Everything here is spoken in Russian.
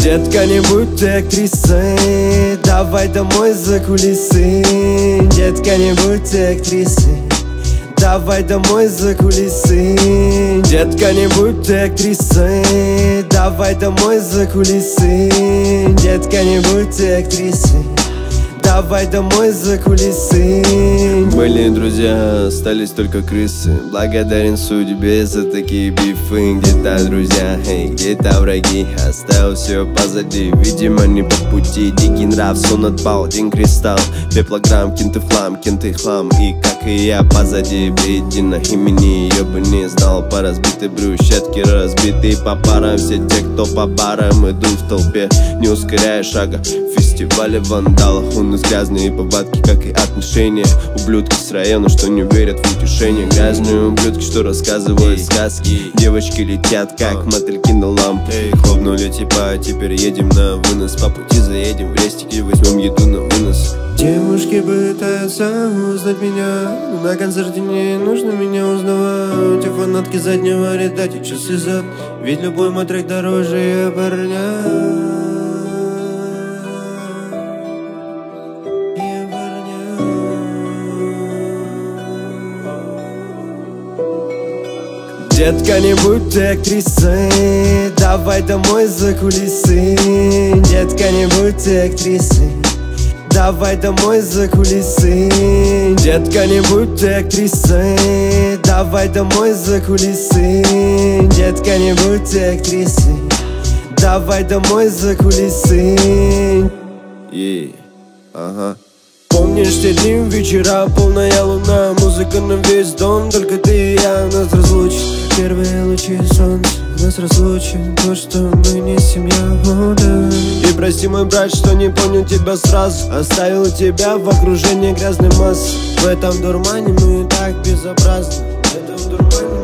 Детка, не будь ты актрисой, давай домой за кулисы. Детка, не будь ты актрисой, давай домой за кулисы. Детка, не будь ты актрисой, давай домой за кулисы. Детка, не будь ты актрисой, давай домой за кулисы. Были друзья, остались только крысы. Благодарен судьбе за такие бифы. Где-то друзья, где-то враги. Оставил все позади, видимо не по пути. Дикий нрав, сон отпал, один кристалл. Пеплограмм, кенты флам, кенты хлам. И как и я позади, бредина имени ее бы не знал. По разбитой брусчатке разбитые по парам. Все те, кто по барам идут в толпе, не ускоряя шага. В фестивале вандалов у нас грязные повадки, как и отношения. Ублюдки с района, что не верят в утешение. Грязные ублюдки, что рассказывают сказки. Девочки летят, как мотыльки на лампе. Хлопнули типа, теперь едем на вынос. По пути заедем в рестик и возьмем еду на вынос. Девушки пытаются узнать меня, но на концерте не нужно меня узнавать. Те фанатки заднего ряда, те часы зад. Ведь любой мой трек дороже я парня. Детка, не будь ты актрисой, давай домой за кулисы. Детка, не будь ты актрисой, давай домой за кулисы. Детка, не будь ты актрисой, давай домой за кулисы. Детка, не будь ты актрисой, давай домой за кулисы. Ага. Помнишь те дни, вечера, полная луна, музыка на весь дом, только ты и я. Нас разлучит первые лучи солнца, нас разлучит то, что мы не семья, да. И прости, мой брат, что не понял тебя сразу, оставил тебя в окружении грязной массы. В этом дурмане мы и так безобразны, в этом дурмане